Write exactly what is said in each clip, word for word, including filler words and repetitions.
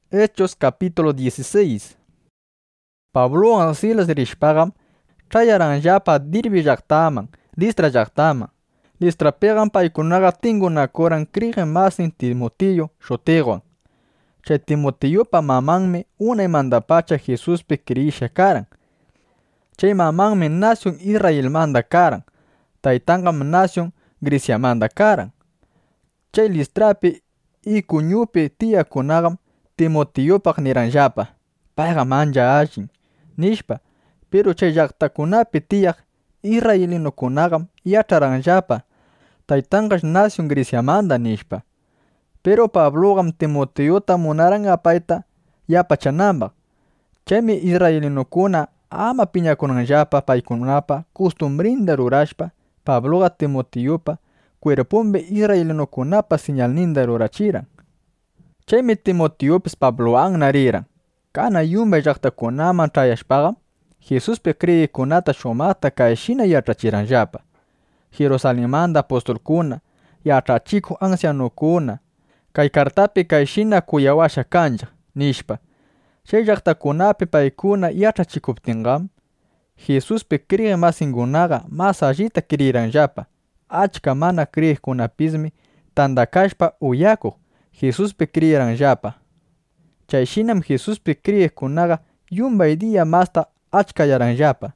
Hechos capítulo dieciséis. Pablo an Silas rishpagam, chayaranjapa Dirbi llaqtaman, Listra llaqtaman. Listrapegan paykunaga tingunakoran kriqen masin Timoteo shotewan. Chay Timoteopa mamanmi unay mandapacha Jesuspi kriisha karan. Chay mamanmi nación Israel manda karan, taytangam nación Grecia manda karan. Chay Listrapi ikuñupi tiyakunagam Timoteopak niranllapa, payqa mancha allin, nishpa, pero chay llaqtakunapi tiyaq Israelinukunagam yach'aranllapa, taytanqash nación Greciamanda nishpa. Pero Pablogam Timoteota munaran apayta yapachanambaq. Chaymi Israelinukuna ama piñakunanllapa paykunapa costumbrinda rurashpa, Pabloga Timoteopa cuerpombe Israelinukunapa señalninda rurachiran. Chaymi Timoteopis Pablowan nariran. Kana yumbay llaqtakunaman chayashpaqam Jesuspi kriyikunata shumaqta kayshina yach'achiranllapa. Jerusalemmanda apostolkuna, yach'achikuq ancianukuna, kay kartapi kayshina kuyawasha kanchaq, nishpa. Chay llaqtakunapi paykuna yach'achikuptinqam, Jesuspi kriyiq masinkunaqa mas allita kriyiranllapa. Achka mana kriyiqkunapismi tandakashpa uyakuq Jesuspi kriyiranllapa. Chayshinam Jesuspi kriyiqkunaqa yumbay dia masta achkayaranllapa.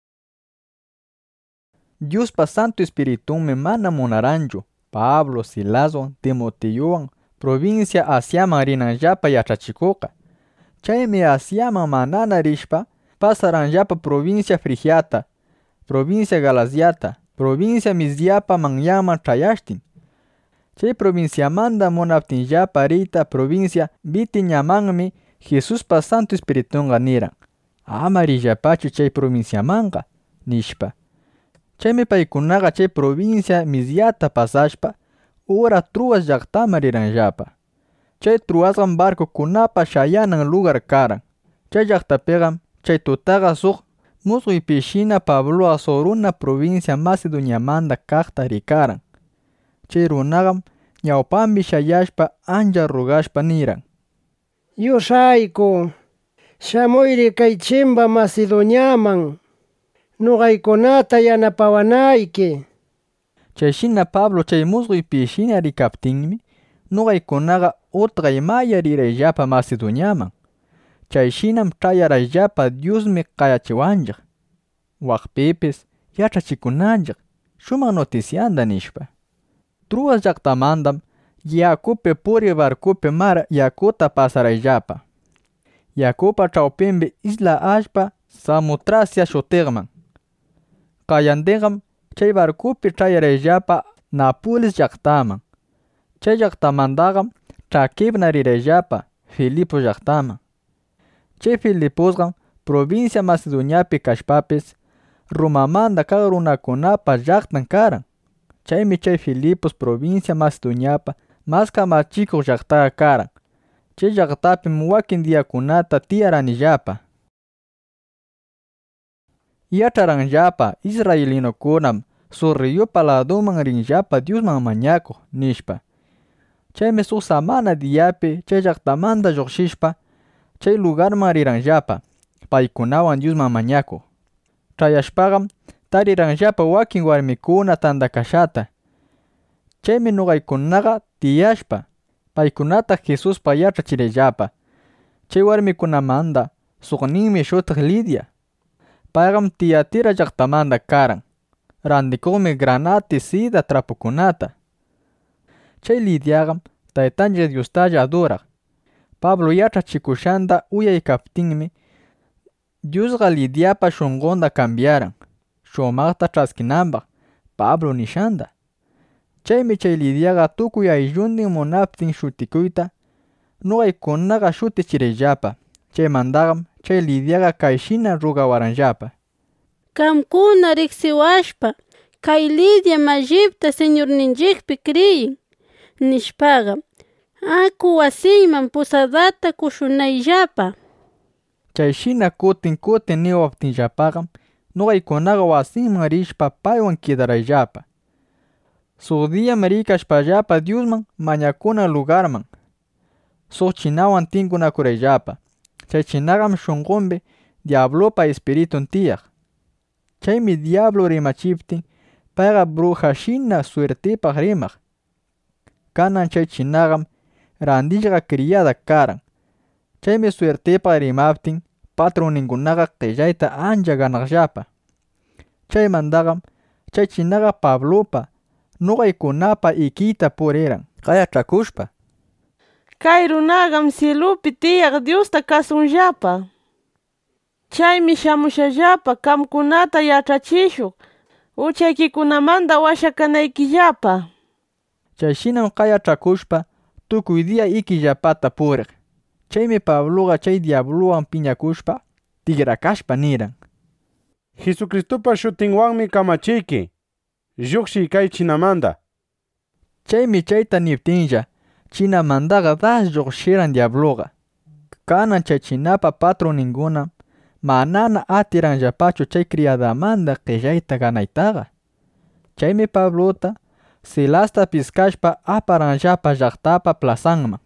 Diospa Santo Espiritunmi mana munaranchu Pablo, Silaswan, Timoteowan provincia Asiaman rinanllapa yach'achikuqa. Chaymi Asiaman manana rishpa pasaranllapa provincia Frigiata, provincia Galaciata, provincia Misiapa manyanman chayashtin. Chay provinciamanda munaptinllapa riyta provincia Bitiñamanmi Jesuspa Santo Espiritunqa niran, ama rillapachu chay provinciamanqa, nishpa. Chaymi paykunaqa chay provincia Misiata pasashpa, ura Truas llaqtaman riranllapa. Chay Truasqam barcokunapa shayanan lugar karan. Chay llaqtapiqam chay tutaqa suq musquypishina Pabloqa Soruna provincia Macedoniamanda kaqta rikaran. Chay runaqam ñawpambi shayashpa ancha rugashpa niran: Yusayku, shamuyri kay chimba Macedoniaman, nuqaykunata yanapawanayki. Chayshina Pablo chay musquypishina rikaptinmi, nuqaykunaqa utqay maya rirayllapa Macedoniaman. Chayshinam chayarayllapa Diosmi qayachiwanchik, waqpipis yach'achikunanchik, shumaq noticianda nishpa. Truas llaqtamandam yakupi puri barcupi mar yakuta pasarayllapa. Yakupa chawpinbi isla allpa Samotracia shutiqman. Qayantiqam chay barcupi chayarayllapa Nápoles llaqtaman. Chay llaqtamandaqam ch'akipna rirayllapa Filipos llaqtaman. Chay Filiposqam provincia Macedoniapi kashpapis Romamanda kaq runakunapa llaqtan karan. Chaymi chay Filipos provincia Macedoniapa mas kamachikuq llaqtaqa karan. Chay llaqtapim wakin diyakunata tiyaranillapa. Yach'aranllapa Israelinukunam suq riyupa laduman rinllapa Diosman mañakuq nishpa. Chaymi suq samana diyapi chay llaqtamanta lluqshishpa chay lugarman riranllapa, paykunawan Diosman mañakuq. Chayashpaqam tariranllapa wakin warmikuna tandakashata. Chaymi nuqaykunaqa tiyashpa, paykunata Jesuspa yach'achirayllapa. Chay warmikunamanda suqninmi shutiq Lidia. Payqam Tiatira llaqtamanda karan. Rantikuqmi granati sida trapukunata. Chay Lidiaqam taytanchik Diostalla aduraq. Pablo yach'achikushanta uyaykaptinmi, Diosqa Lidiapa shunqunta cambiaran, shumaqta ch'askinanpaq Pablo nishanta. Chaymi chay Lidiaqa tukuy aylluntin munaptin shutikuyta, nuqaykunaqa shutichirayllapa. Chaymantaqam chay Lidiaqa kayshina rugawaranllapa: Qamkuna riqsiwashpa, kay Lidia mallipta Señorninchikpi kriyin, nishpaqa, aku wasiyman pusadata kushunayllapa. Chayshina kutin kutin niwaptinllapaqam nuqaykunaqa wasinman rishpa paywan kidarayllapa. Suq diyam rikashpallapa Diosman mañakuna lugarman. suq chinawan tinkunakurayllapa. Chay chinagam shunqunpi diablopa espiritun tiyaq. Chaymi diablo rimachiptin payqa brujashina suertipaq rimaq. Kanan chay chinagam randishqa criada karan. Chaymi suertipaq rimaptin patroninkunaqa qillayta ancha ganaqllapa. Chaymantaqam chay chinaqa Pablopa nuqaykunapa ikiyta puriran qayachakushpa. Kay runagam cielupi tiyaq Diosta kasunllapa. Chaymi shamushallapa qamkunata yachachishuq uchaykikunamanta washakanaykillapa. Chayshinam qayachakushpa tukuy dia ikillapata puriq. Chaymi Pabloqa chay diabluwan piñakushpa tigrakashpa niran: Jesucristopa shutinwanmi kamachiyki, lluqshiy kay chinamanta. Chaymi chayta niptinlla chinamantaqa das lluqshiran diabloqa. Kanan chay chinapa patroninkuna manana atiranllapachu chay criadamanta qillayta ganaytaqa. Chaymi Pablota Silasta piskashpa aparanllapa llaqtapa plazanman,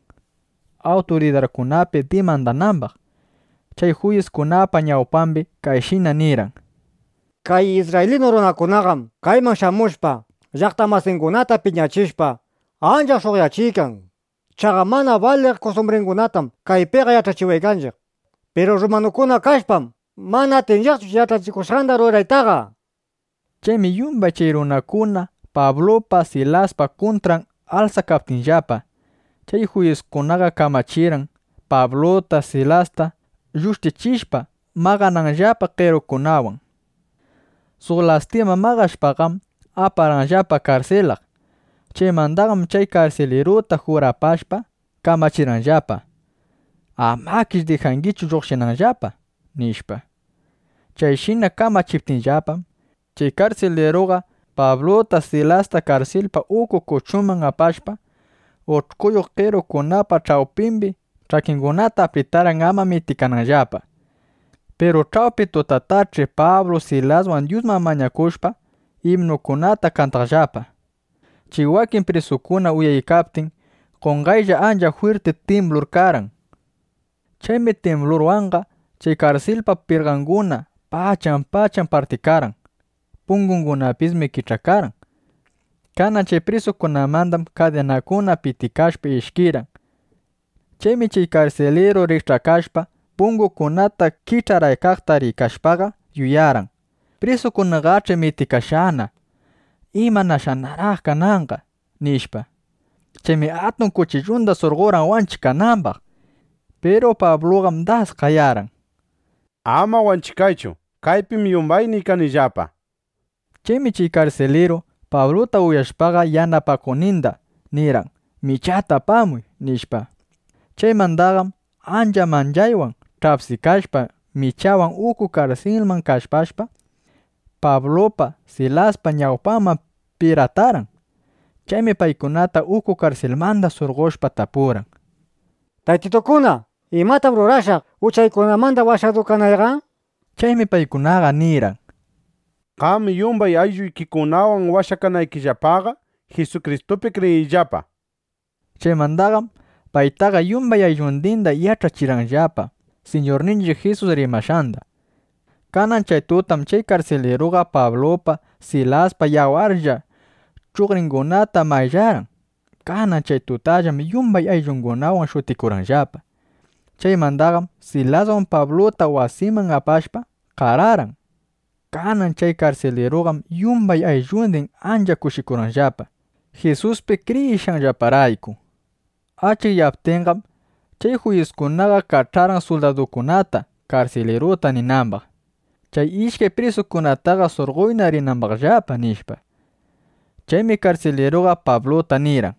autoridadkunapi demandananpaq. Chay juyiskunapa ñawpanpi kayshina niran: Kay israelino runakunaqam kayman shamushpa llaqta masinkunata piñachishpa ancha shuqyachikan. Chaqa mana valiq costumbrenkunatam kaypiqa yachachiwaykanchik. Pero romanukuna kashpam mana atinllaqchu yachachikushqanta ruraytaqa. Chaymi yumbay chay runakuna Pablopa Silaspa contran alsakaptinllapa, chay juyiskunaqa kamachiran Pablota Silasta llushtichishpa maqananllapa qerukunawan. Suq lastima maqashpaqam aparanllapa carcelaq. Chaymantaqam chay carceleruta jurapashpa kamachiranllapa: amakish dejankichu lluqshinanllapa nishpa. Chayshina kamachiptinllapam chay carceleruqa Pablota Silasta carcelpa uku kuchuman apashpa uchquyuq qerukunapa chawpinpi ch'akinkunata apritaran ama mitikananllapa. Pero chawpi tutatachi Pablo Silaswan Diosman mañakushpa himnukunata kantaqllapa. Chay wakin presukuna uyaykaptin qunqaylla ancha fuerte temblor karan. Chaymi temblorwanqa chay carcelpa pirqankuna pachan pachan partikaran, punkunkunapismi kich'akaran. Kanan chay presukunamantam cadenakuna pitikashpa ishkiran. Chaymi chay carcelero rikch'akashpa punkukunata kich'araykaqta rikashpaqa yuyaran: presukunaqach'i mitikashana, ima nashanaraq kananqa nishpa. Chaymi atun kuchillunta surquran wanchikananpaq. Pero Pabloqam das qayaran: ama wanchikaychu, kaypim yumbayni kanillapa. Chaymi chay carcelero Pablota uyashpaqa yanapakuninta niran: michata apamuy nishpa. Chaymantaqam ancha manchaywan ch'apsikashpa michawan uku carcelman kashpashpa Pablopa Silaspa ñawpanman pirataran. Chaymi paykunata uku carcelmanta surqushpa tapuran: Taytitukuna, imatam rurashaq uchaykunamanta washadukanayqa? Chaymi paykunaqa niran: qam yumbay aylluykikunawan washakanaykillapaqa Jesucristopi creyiyllapa. Chaymantaqam paytaqa yumbay aylluntinta yachachiranllapa Señorninchik Jesus rimashanta. Kanan chay tutam chay carceleruqa Pablopa Silaspa yawarlla chuqrinkunata mayllaran. Kanan chay tutallam yumbay ayllunkunawan shutikuranllapa. Chaymantaqam Silaswan Pablota wasiman apashpa qararan. Kanan chay carceleruqam yumbay aylluntin ancha kushikuranllapa Jesuspi criyishanllaparayku. Achikllaptinqam chay juyiskunaqa kach'aran soldadukunata carceleruta ninanpaq. Chay ishkay presukunataqa surquyna rinanpaqllapa nishpa. Chaymi carceleruqa Pablota niran: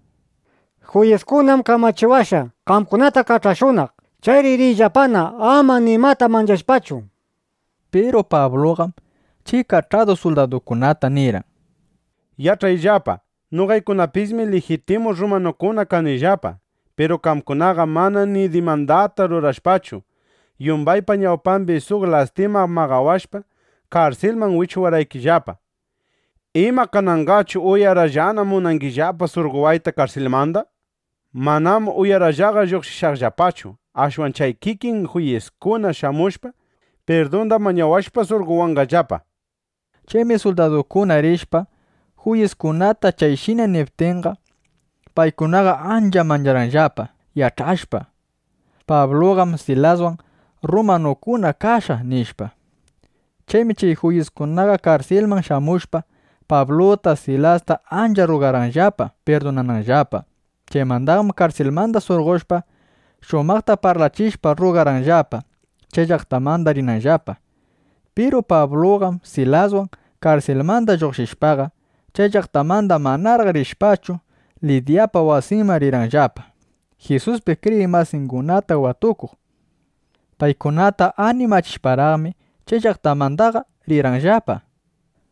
Juyiskunam kamachiwasha qamkunata kach'ashunaq. Chayri riyllapana ama nimata manchashpachu. Pero Pabloqam chay kach'ado soldadukunata niran: yachayllapa, nuqaykunapismi legitimo romanokuna kanillapa, pero qamkunaqa mana ni demandata rurashpachu, yumbaypa ñawpanpi suq lastima maqawashpa carcelman wichwaraykillapa. Ima kananqachu uyarallana munankillapa surquwayta carcelmanta? manam uyarallaqa lluqshishaqllapachu, ashwan chay kikin juyeskuna shamushpa perdonda mañawashpa surquwanqallapa. Chaymi soldadukuna rishpa juyeskunata chayshina niptinqa paykunaqa ancha mancharanllapa yach'ashpa Pabloqam Silaswan romanukuna kasha nishpa. Chaymi chay juyeskunaqa karcelman shamushpa Pablota Silasta ancha rugaranllapa perdonananllapa. Chaymantaqmi karcelmanta surqushpa shumaqta parlachishpa rugaranllapa chay llaqtamanta rinanllapa. Pero Pabloqam Silaswan karcelmanta lluqshishpaqa chay llaqtamanta manarqa rishpachu Lidiapa wasinman riranllapa Jesuspi kriyiq masinkunata watukuq. Paykunata animachishparaqmi chay llaqtamantaqa riranllapa.